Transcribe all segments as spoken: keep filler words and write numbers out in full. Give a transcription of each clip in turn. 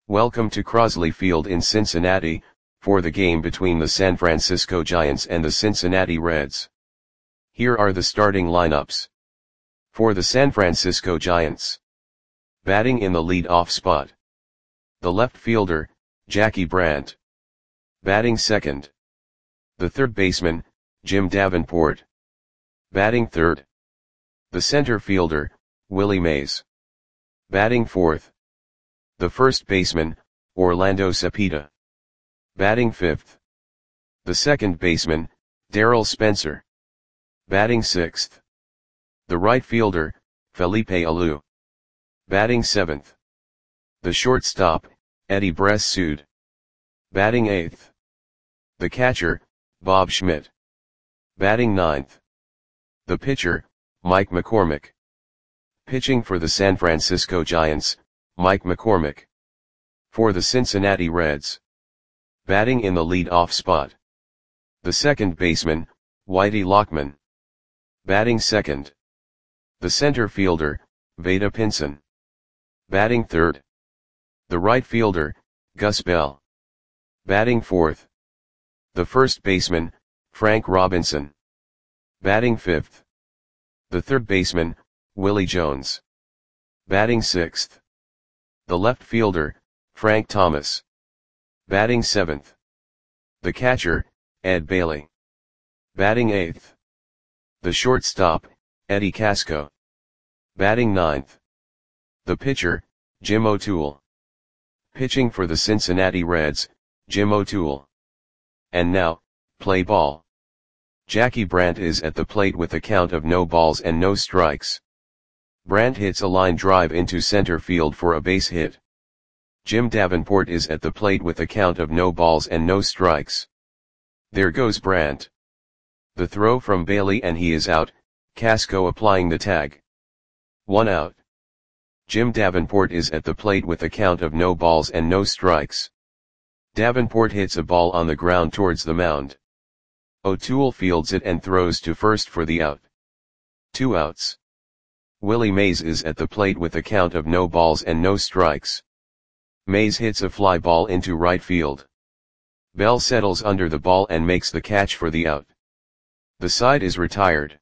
Welcome to Crosley Field in Cincinnati, for the game between the San Francisco Giants and the Cincinnati Reds. Here are the starting lineups. For the San Francisco Giants. Batting in the lead-off spot. The left fielder, Jackie Brandt. Batting second. The third baseman, Jim Davenport. Batting third. The center fielder, Willie Mays. Batting fourth. The first baseman, Orlando Cepeda. Batting fifth. The second baseman, Darryl Spencer. Batting sixth. The right fielder, Felipe Alou. Batting seventh. The shortstop, Eddie Bress-Sood. Batting eighth. The catcher, Bob Schmidt. Batting ninth. The pitcher, Mike McCormick. Pitching for the San Francisco Giants, Mike McCormick. For the Cincinnati Reds. Batting in the lead-off spot. The second baseman, Whitey Lockman. Batting second. The center fielder, Vada Pinson. Batting third. The right fielder, Gus Bell. Batting fourth. The first baseman, Frank Robinson. Batting fifth. The third baseman, Willie Jones. Batting sixth. The left fielder, Frank Thomas. Batting seventh. The catcher, Ed Bailey. Batting eighth. The shortstop, Eddie Casco. Batting ninth. The pitcher, Jim O'Toole. Pitching for the Cincinnati Reds, Jim O'Toole. And now, play ball. Jackie Brandt is at the plate with a count of no balls and no strikes. Brandt hits a line drive into center field for a base hit. Jim Davenport is at the plate with a count of no balls and no strikes. There goes Brandt. The throw from Bailey and he is out, Casco applying the tag. One out. Jim Davenport is at the plate with a count of no balls and no strikes. Davenport hits a ball on the ground towards the mound. O'Toole fields it and throws to first for the out. Two outs. Willie Mays is at the plate with a count of no balls and no strikes. Mays hits a fly ball into right field. Bell settles under the ball and makes the catch for the out. The side is retired.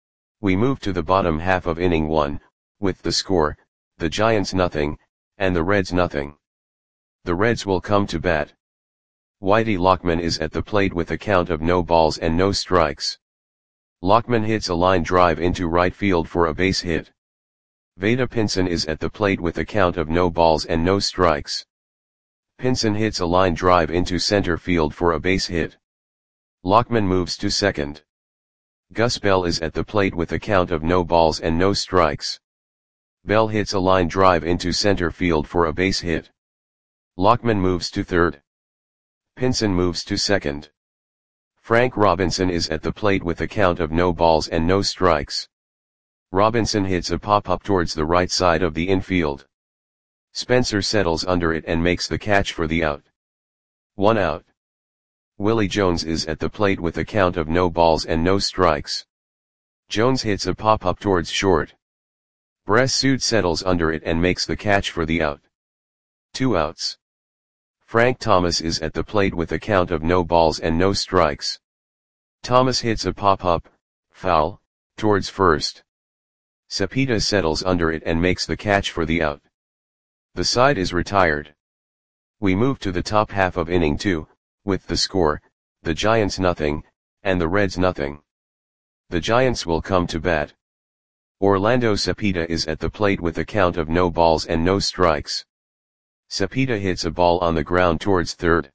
We move to the bottom half of inning one, with the score, the Giants nothing, and the Reds nothing. The Reds will come to bat. Whitey Lockman is at the plate with a count of no balls and no strikes. Lockman hits a line drive into right field for a base hit. Vada Pinson is at the plate with a count of no balls and no strikes. Pinson hits a line drive into center field for a base hit. Lockman moves to second. Gus Bell is at the plate with a count of no balls and no strikes. Bell hits a line drive into center field for a base hit. Lockman moves to third. Pinson moves to second. Frank Robinson is at the plate with a count of no balls and no strikes. Robinson hits a pop-up towards the right side of the infield. Spencer settles under it and makes the catch for the out. One out. Willie Jones is at the plate with a count of no balls and no strikes. Jones hits a pop-up towards short. Bress-Sood settles under it and makes the catch for the out. Two outs. Frank Thomas is at the plate with a count of no balls and no strikes. Thomas hits a pop-up, foul, towards first. Cepeda settles under it and makes the catch for the out. The side is retired. We move to the top half of inning two, with the score, the Giants nothing, and the Reds nothing. The Giants will come to bat. Orlando Cepeda is at the plate with a count of no balls and no strikes. Cepeda hits a ball on the ground towards third.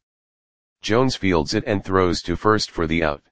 Jones fields it and throws to first for the out.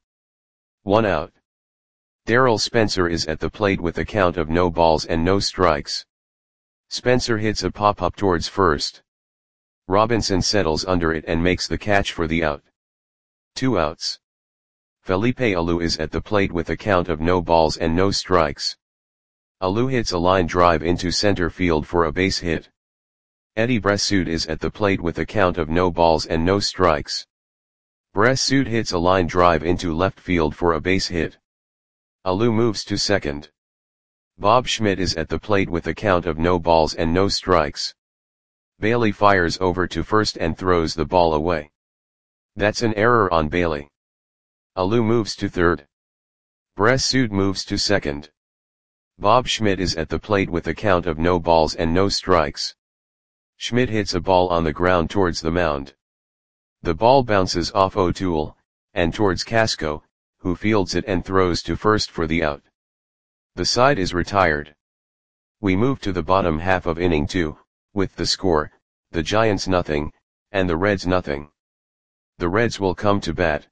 One out. Darryl Spencer is at the plate with a count of no balls and no strikes. Spencer hits a pop-up towards first. Robinson settles under it and makes the catch for the out. Two outs. Felipe Alou is at the plate with a count of no balls and no strikes. Alou hits a line drive into center field for a base hit. Eddie Bress-Sood is at the plate with a count of no balls and no strikes. Bress-Sood hits a line drive into left field for a base hit. Alou moves to second. Bob Schmidt is at the plate with a count of no balls and no strikes. Bailey fires over to first and throws the ball away. That's an error on Bailey. Alou moves to third. Bressoud moves to second. Bob Schmidt is at the plate with a count of no balls and no strikes. Schmidt hits a ball on the ground towards the mound. The ball bounces off O'Toole, and towards Casco, who fields it and throws to first for the out. The side is retired. We move to the bottom half of inning two, with the score, the Giants nothing, and the Reds nothing. The Reds will come to bat.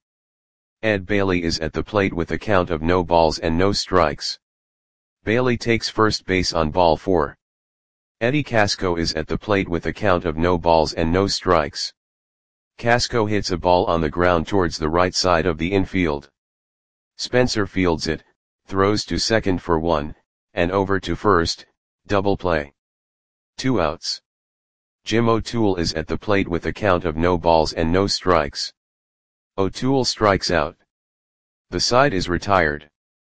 Ed Bailey is at the plate with a count of no balls and no strikes. Bailey takes first base on ball four. Eddie Casco is at the plate with a count of no balls and no strikes. Casco hits a ball on the ground towards the right side of the infield. Spencer fields it, throws to second for one, and over to first, double play. Two outs. Jim O'Toole is at the plate with a count of no balls and no strikes. O'Toole strikes out. The side is retired.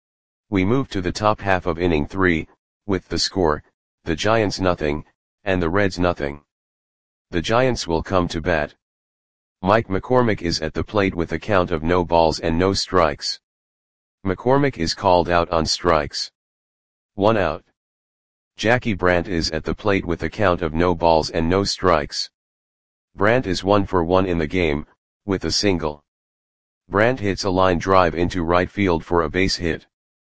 We move to the top half of inning three, with the score, the Giants nothing, and the Reds nothing. The Giants will come to bat. Mike McCormick is at the plate with a count of no balls and no strikes. McCormick is called out on strikes. One out. Jackie Brandt is at the plate with a count of no balls and no strikes. Brandt is one for one in the game, with a single. Brandt hits a line drive into right field for a base hit.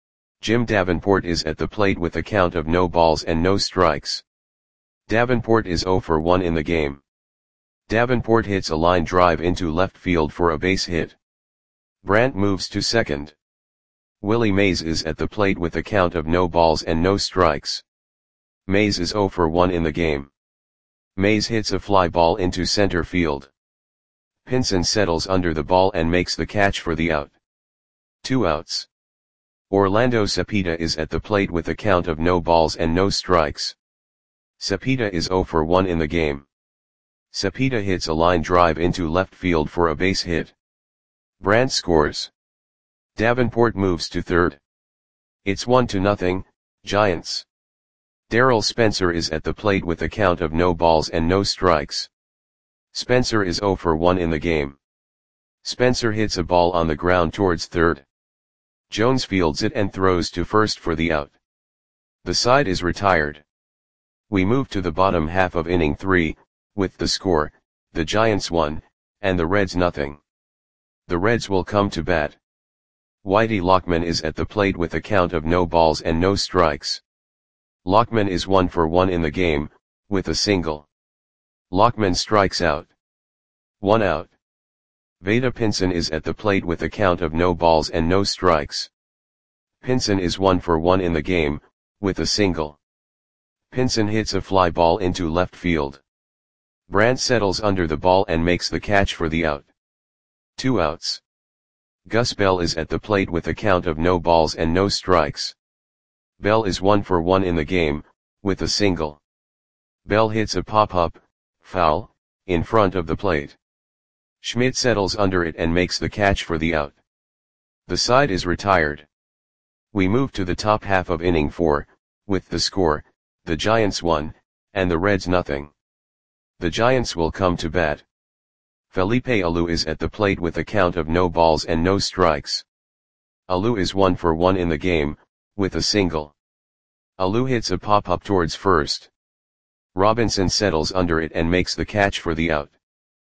Jim Davenport is at the plate with a count of no balls and no strikes. Davenport is zero for one in the game. Davenport hits a line drive into left field for a base hit. Brandt moves to second. Willie Mays is at the plate with a count of no balls and no strikes. Mays is zero for one in the game. Mays hits a fly ball into center field. Pinson settles under the ball and makes the catch for the out. Two outs. Orlando Cepeda is at the plate with a count of no balls and no strikes. Cepeda is zero for one in the game. Cepeda hits a line drive into left field for a base hit. Brandt scores. Davenport moves to third. It's one to nothing, Giants. Darrell Spencer is at the plate with a count of no balls and no strikes. Spencer is zero for one in the game. Spencer hits a ball on the ground towards third. Jones fields it and throws to first for the out. The side is retired. We move to the bottom half of inning three, with the score, the Giants one, and the Reds nothing. The Reds will come to bat. Whitey Lockman is at the plate with a count of no balls and no strikes. Lockman is one for one in the game, with a single. Lockman strikes out. One out. Vada Pinson is at the plate with a count of no balls and no strikes. Pinson is one for one in the game, with a single. Pinson hits a fly ball into left field. Brandt settles under the ball and makes the catch for the out. Two outs. Gus Bell is at the plate with a count of no balls and no strikes. Bell is one for one in the game, with a single. Bell hits a pop-up, foul, in front of the plate. Schmidt settles under it and makes the catch for the out. The side is retired. We move to the top half of inning four, with the score, the Giants one, and the Reds nothing. The Giants will come to bat. Felipe Alou is at the plate with a count of no balls and no strikes. Alou is one for one in the game, with a single. Alou hits a pop-up towards first. Robinson settles under it and makes the catch for the out.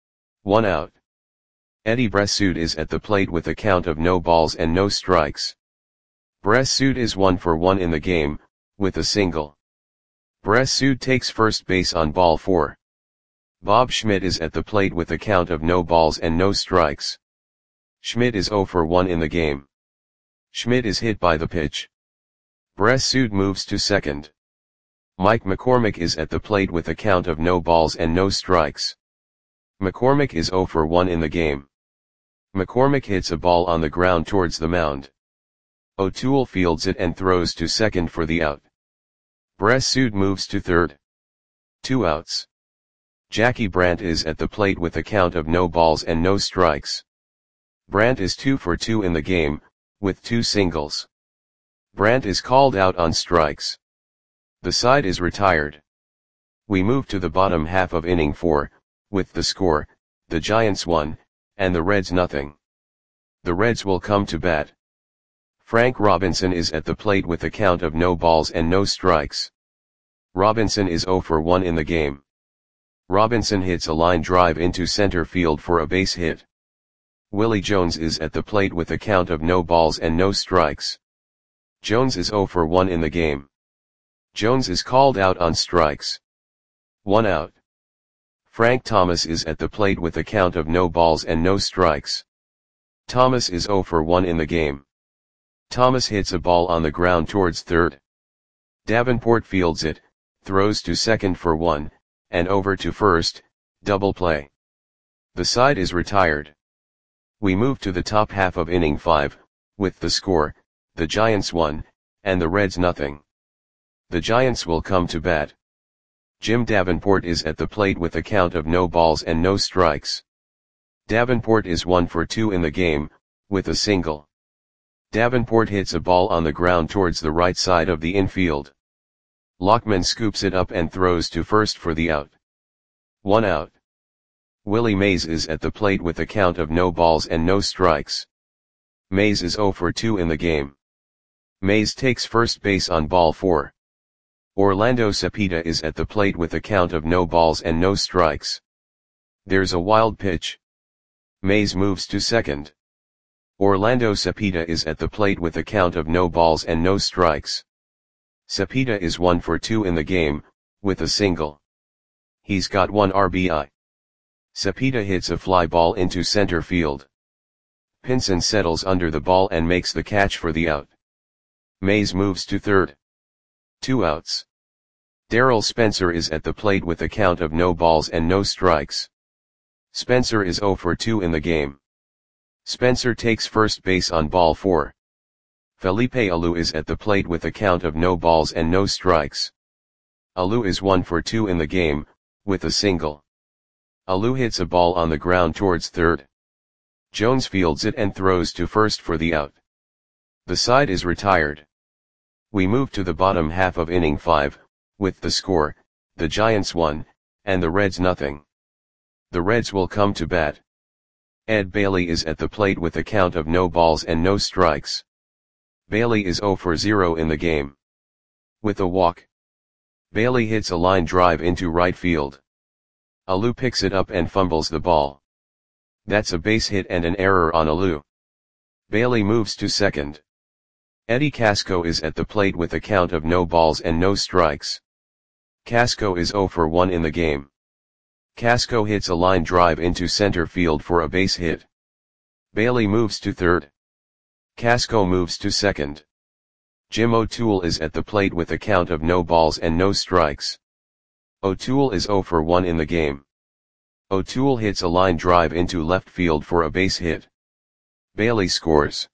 One out. Eddie Bressoud is at the plate with a count of no balls and no strikes. Bressoud is one for one in the game, with a single. Bressoud takes first base on ball four. Bob Schmidt is at the plate with a count of no balls and no strikes. Schmidt is zero for one in the game. Schmidt is hit by the pitch. Bressoud moves to second. Mike McCormick is at the plate with a count of no balls and no strikes. McCormick is zero for one in the game. McCormick hits a ball on the ground towards the mound. O'Toole fields it and throws to second for the out. Bressoud moves to third. Two outs. Jackie Brandt is at the plate with a count of no balls and no strikes. Brandt is two for two in the game, with two singles. Brandt is called out on strikes. The side is retired. We move to the bottom half of inning four, with the score, the Giants one, and the Reds nothing. The Reds will come to bat. Frank Robinson is at the plate with a count of no balls and no strikes. Robinson is oh for one in the game. Robinson hits a line drive into center field for a base hit. Willie Jones is at the plate with a count of no balls and no strikes. Jones is oh for one in the game. Jones is called out on strikes. One out. Frank Thomas is at the plate with a count of no balls and no strikes. Thomas is oh for one in the game. Thomas hits a ball on the ground towards third. Davenport fields it, throws to second for one, and over to first, double play. The side is retired. We move to the top half of inning five, with the score, the Giants one, and the Reds nothing. The Giants will come to bat. Jim Davenport is at the plate with a count of no balls and no strikes. Davenport is one for two in the game, with a single. Davenport hits a ball on the ground towards the right side of the infield. Lockman scoops it up and throws to first for the out. One out. Willie Mays is at the plate with a count of no balls and no strikes. Mays is oh for two in the game. Mays takes first base on ball four. Orlando Cepeda is at the plate with a count of no balls and no strikes. There's a wild pitch. Mays moves to second. Orlando Cepeda is at the plate with a count of no balls and no strikes. Cepeda is one for two in the game, with a single. He's got one R B I. Cepeda hits a fly ball into center field. Pinson settles under the ball and makes the catch for the out. Mays moves to third. Two outs. Darrell Spencer is at the plate with a count of no balls and no strikes. Spencer is oh for two in the game. Spencer takes first base on ball four. Felipe Alou is at the plate with a count of no balls and no strikes. Alou is one for two in the game, with a single. Alou hits a ball on the ground towards third. Jones fields it and throws to first for the out. The side is retired. We move to the bottom half of inning five, with the score, the Giants one, and the Reds nothing. The Reds will come to bat. Ed Bailey is at the plate with a count of no balls and no strikes. Bailey is oh for zero in the game. With a walk. Bailey hits a line drive into right field. Alou picks it up and fumbles the ball. That's a base hit and an error on Alou. Bailey moves to second. Eddie Casco is at the plate with a count of no balls and no strikes. Casco is oh for one in the game. Casco hits a line drive into center field for a base hit. Bailey moves to third. Casco moves to second. Jim O'Toole is at the plate with a count of no balls and no strikes. O'Toole is oh for one in the game. O'Toole hits a line drive into left field for a base hit. Bailey scores.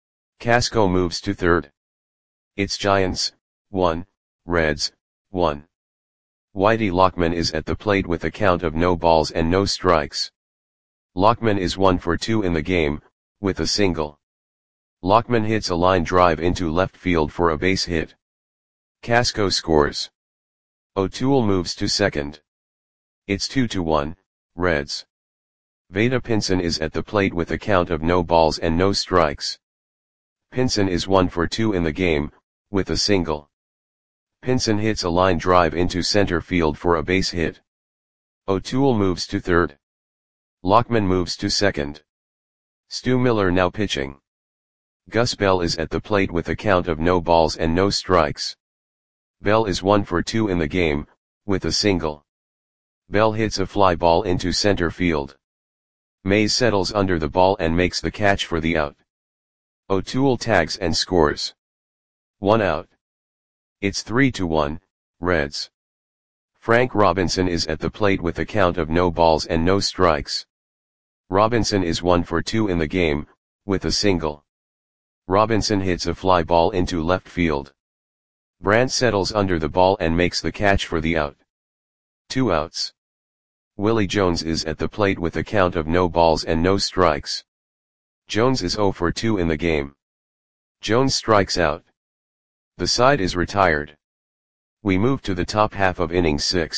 Casco moves to third. It's Giants, one, Reds, one. Whitey Lockman is at the plate with a count of no balls and no strikes. Lockman is one for two in the game, with a single. Lockman hits a line drive into left field for a base hit. Casco scores. O'Toole moves to second. It's two to one, Reds. Vada Pinson is at the plate with a count of no balls and no strikes. Pinson is one for two in the game, with a single. Pinson hits a line drive into center field for a base hit. O'Toole moves to third. Lockman moves to second. Stu Miller now pitching. Gus Bell is at the plate with a count of no balls and no strikes. Bell is one for two in the game, with a single. Bell hits a fly ball into center field. Mays settles under the ball and makes the catch for the out. O'Toole tags and scores. One out. It's three to one, Reds. Frank Robinson is at the plate with a count of no balls and no strikes. Robinson is one for two in the game, with a single. Robinson hits a fly ball into left field. Brandt settles under the ball and makes the catch for the out. Two outs. Willie Jones is at the plate with a count of no balls and no strikes. Jones is oh for two in the game. Jones strikes out. The side is retired. We move to the top half of inning six,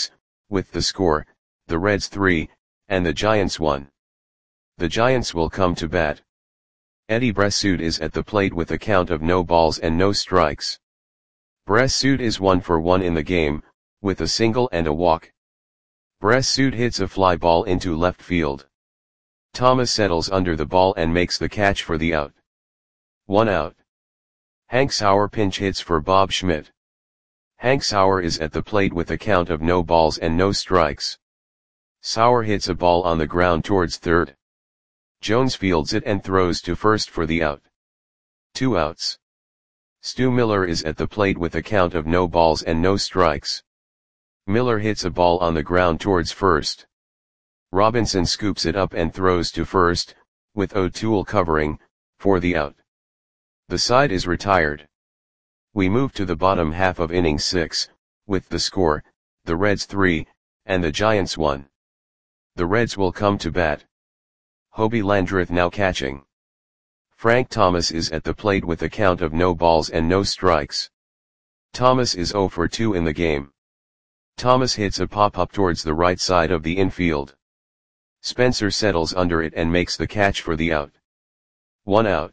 with the score, the Reds three, and the Giants one. The Giants will come to bat. Eddie Bressoud is at the plate with a count of no balls and no strikes. Bressoud is one for one in the game, with a single and a walk. Bressoud hits a fly ball into left field. Thomas settles under the ball and makes the catch for the out. One out. Hank Sauer pinch hits for Bob Schmidt. Hank Sauer is at the plate with a count of no balls and no strikes. Sauer hits a ball on the ground towards third. Jones fields it and throws to first for the out. Two outs. Stu Miller is at the plate with a count of no balls and no strikes. Miller hits a ball on the ground towards first. Robinson scoops it up and throws to first, with O'Toole covering, for the out. The side is retired. We move to the bottom half of inning six, with the score, the Reds three, and the Giants one. The Reds will come to bat. Hobie Landreth now catching. Frank Thomas is at the plate with a count of no balls and no strikes. Thomas is oh for two in the game. Thomas hits a pop-up towards the right side of the infield. Spencer settles under it and makes the catch for the out. One out.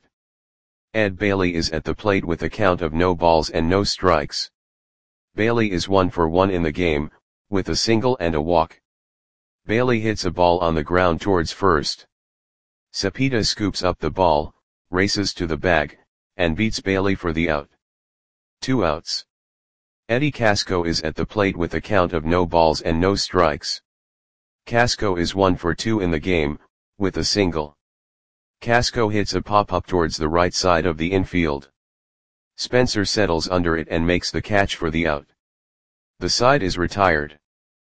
Ed Bailey is at the plate with a count of no balls and no strikes. Bailey is one for one in the game, with a single and a walk. Bailey hits a ball on the ground towards first. Cepeda scoops up the ball, races to the bag, and beats Bailey for the out. Two outs. Eddie Casco is at the plate with a count of no balls and no strikes. Casco is one for two in the game, with a single. Casco hits a pop-up towards the right side of the infield. Spencer settles under it and makes the catch for the out. The side is retired.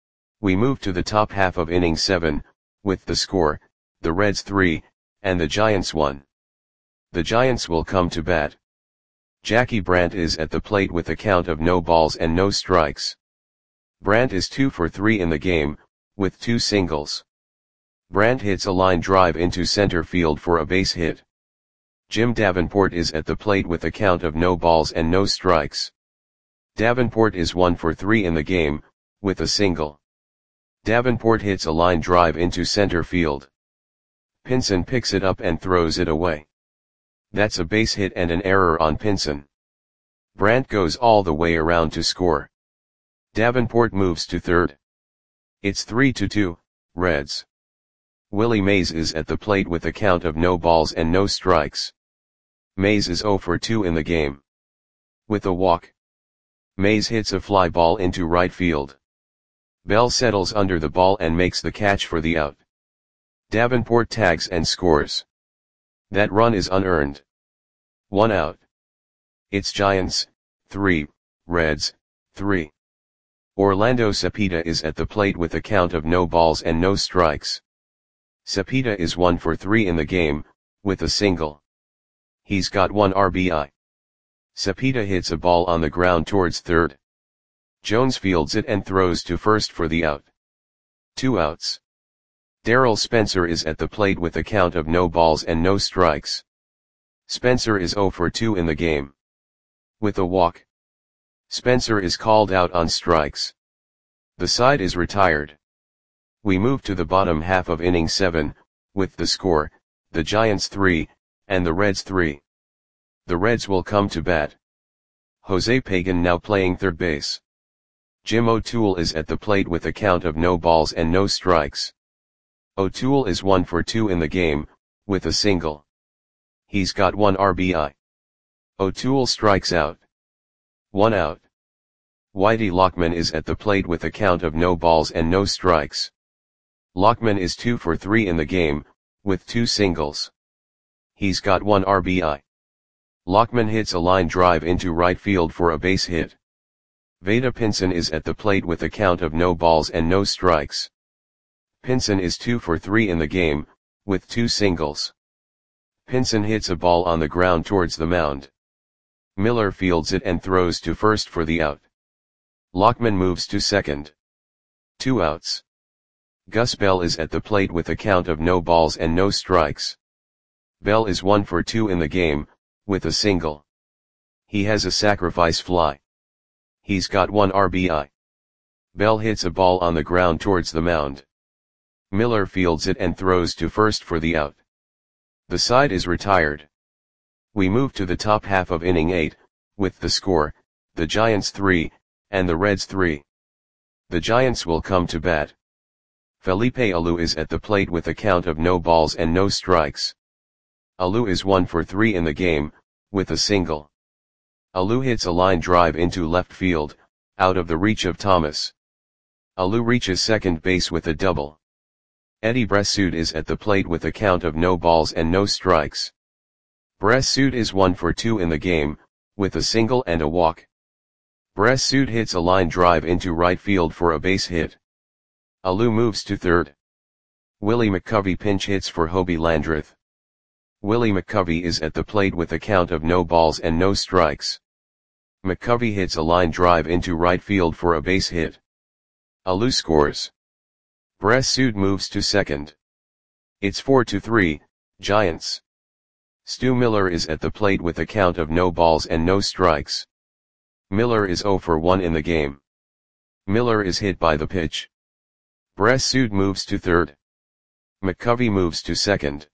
We move to the top half of inning seven, with the score, the Reds three, and the Giants one. The Giants will come to bat. Jackie Brandt is at the plate with a count of no balls and no strikes. Brandt is two for three in the game, with two singles. Brandt hits a line drive into center field for a base hit. Jim Davenport is at the plate with a count of no balls and no strikes. Davenport is one for three in the game, with a single. Davenport hits a line drive into center field. Pinson picks it up and throws it away. That's a base hit and an error on Pinson. Brandt goes all the way around to score. Davenport moves to third. It's three to two, Reds. Willie Mays is at the plate with a count of no balls and no strikes. Mays is oh for two in the game. With a walk. Mays hits a fly ball into right field. Bell settles under the ball and makes the catch for the out. Davenport tags and scores. That run is unearned. One out. It's Giants, three, Reds, three. Orlando Cepeda is at the plate with a count of no balls and no strikes. Cepeda is one for three in the game, with a single. He's got one R B I. Cepeda hits a ball on the ground towards third. Jones fields it and throws to first for the out. Two outs. Darrell Spencer is at the plate with a count of no balls and no strikes. Spencer is oh for two in the game. With a walk. Spencer is called out on strikes. The side is retired. We move to the bottom half of inning seven, with the score, the Giants three, and the Reds three. The Reds will come to bat. Jose Pagan now playing third base. Jim O'Toole is at the plate with a count of no balls and no strikes. O'Toole is one for two in the game, with a single. He's got one R B I. O'Toole strikes out. One out. Whitey Lockman is at the plate with a count of no balls and no strikes. Lockman is two for three in the game, with two singles. He's got one R B I. Lockman hits a line drive into right field for a base hit. Vada Pinson is at the plate with a count of no balls and no strikes. Pinson is two for three in the game, with two singles. Pinson hits a ball on the ground towards the mound. Miller fields it and throws to first for the out. Lockman moves to second. Two outs. Gus Bell is at the plate with a count of no balls and no strikes. Bell is one for two in the game, with a single. He has a sacrifice fly. He's got one R B I. Bell hits a ball on the ground towards the mound. Miller fields it and throws to first for the out. The side is retired. We move to the top half of inning eight, with the score, the Giants three, and the Reds three. The Giants will come to bat. Felipe Alou is at the plate with a count of no balls and no strikes. Alou is one for three in the game, with a single. Alou hits a line drive into left field, out of the reach of Thomas. Alou reaches second base with a double. Eddie Bressoud is at the plate with a count of no balls and no strikes. Bressoud is one for two in the game, with a single and a walk. Bressoud hits a line drive into right field for a base hit. Alou moves to third. Willie McCovey pinch hits for Hobie Landreth. Willie McCovey is at the plate with a count of no balls and no strikes. McCovey hits a line drive into right field for a base hit. Alou scores. Bressoud moves to second. It's four to three, Giants. Stu Miller is at the plate with a count of no balls and no strikes. Miller is zero for one in the game. Miller is hit by the pitch. Bressoud moves to third. McCovey moves to second.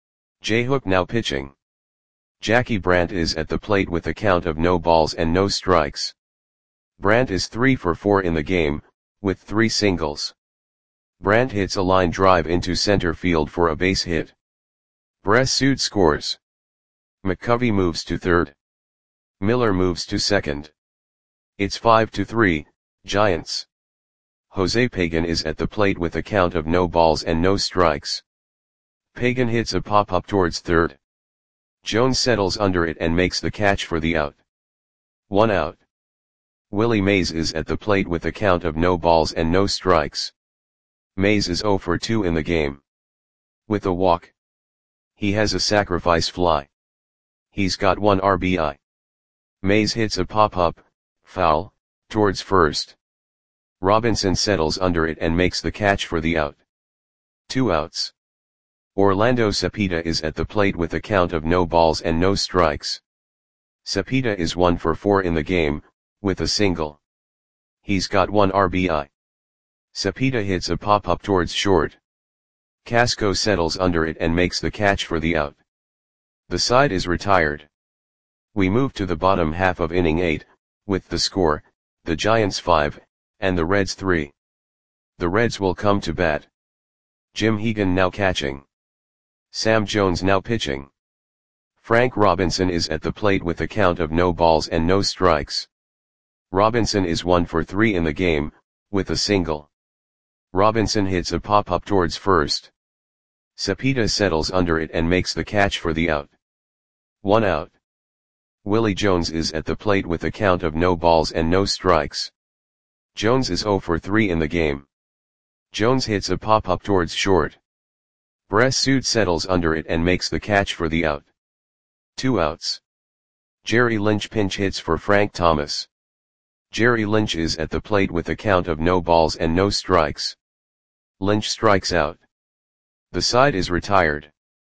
J Hook now pitching. Jackie Brandt is at the plate with a count of no balls and no strikes. Brandt is three for four in the game, with three singles. Brandt hits a line drive into center field for a base hit. Bressoud scores. McCovey moves to third. Miller moves to second. It's five to three, Giants. Jose Pagan is at the plate with a count of no balls and no strikes. Pagan hits a pop-up towards third. Jones settles under it and makes the catch for the out. One out. Willie Mays is at the plate with a count of no balls and no strikes. Mays is zero for two in the game. With a walk. He has a sacrifice fly. He's got one R B I. Mays hits a pop-up, foul, towards first. Robinson settles under it and makes the catch for the out. Two outs. Orlando Cepeda is at the plate with a count of no balls and no strikes. Cepeda is one for four in the game, with a single. He's got one R B I. Cepeda hits a pop-up towards short. Casco settles under it and makes the catch for the out. The side is retired. We move to the bottom half of inning eight, with the score, the Giants five, and the Reds three. The Reds will come to bat. Jim Hegan now catching. Sam Jones now pitching. Frank Robinson is at the plate with a count of no balls and no strikes. Robinson is one for three in the game, with a single. Robinson hits a pop-up towards first. Cepeda settles under it and makes the catch for the out. One out. Willie Jones is at the plate with a count of no balls and no strikes. Jones is zero for three in the game. Jones hits a pop-up towards short. Bressoud settles under it and makes the catch for the out. Two outs. Jerry Lynch pinch hits for Frank Thomas. Jerry Lynch is at the plate with a count of no balls and no strikes. Lynch strikes out. The side is retired.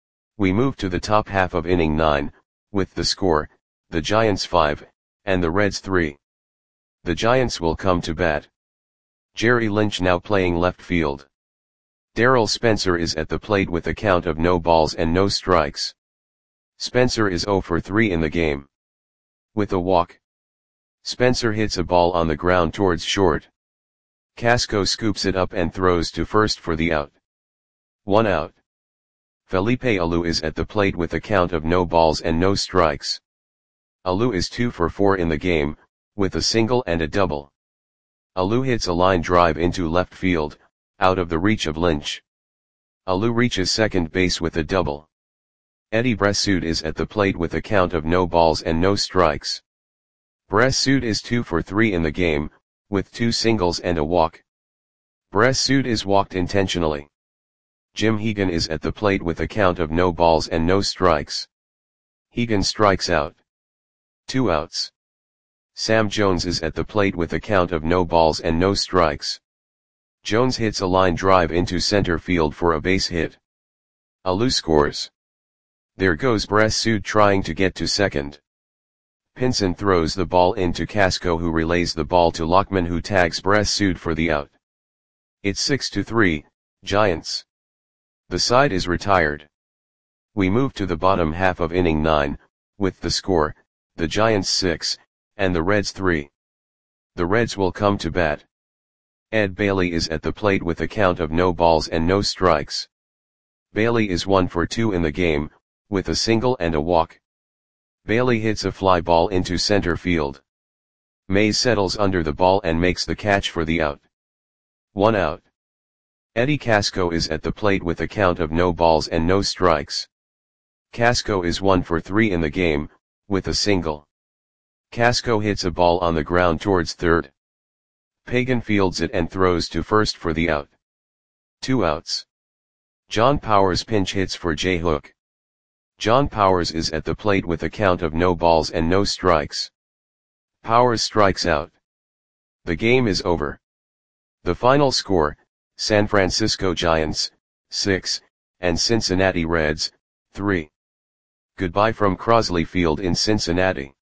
We move to the top half of inning nine, with the score, the Giants five, and the Reds three. The Giants will come to bat. Jerry Lynch now playing left field. Darrell Spencer is at the plate with a count of no balls and no strikes. Spencer is zero for three in the game. With a walk. Spencer hits a ball on the ground towards short. Casco scoops it up and throws to first for the out. One out. Felipe Alou is at the plate with a count of no balls and no strikes. Alou is two for four in the game, with a single and a double. Alou hits a line drive into left field, out of the reach of Lynch. Alou reaches second base with a double. Eddie Bressoud is at the plate with a count of no balls and no strikes. Bressoud is two for three in the game, with two singles and a walk. Bressoud is walked intentionally. Jim Hegan is at the plate with a count of no balls and no strikes. Hegan strikes out. Two outs. Sam Jones is at the plate with a count of no balls and no strikes. Jones hits a line drive into center field for a base hit. Alou scores. There goes Bressoud trying to get to second. Pinson throws the ball into Casco, who relays the ball to Lockman, who tags Bressoud for the out. It's six to three, Giants. The side is retired. We move to the bottom half of inning nine, with the score, the Giants six, and the Reds three. The Reds will come to bat. Ed Bailey is at the plate with a count of no balls and no strikes. Bailey is one for two in the game, with a single and a walk. Bailey hits a fly ball into center field. Mays settles under the ball and makes the catch for the out. One out. Eddie Casco is at the plate with a count of no balls and no strikes. Casco is one for three in the game, with a single. Casco hits a ball on the ground towards third. Pagan fields it and throws to first for the out. Two outs. John Powers pinch hits for J. Hook. John Powers is at the plate with a count of no balls and no strikes. Powers strikes out. The game is over. The final score, San Francisco Giants, six, and Cincinnati Reds, three. Goodbye from Crosley Field in Cincinnati.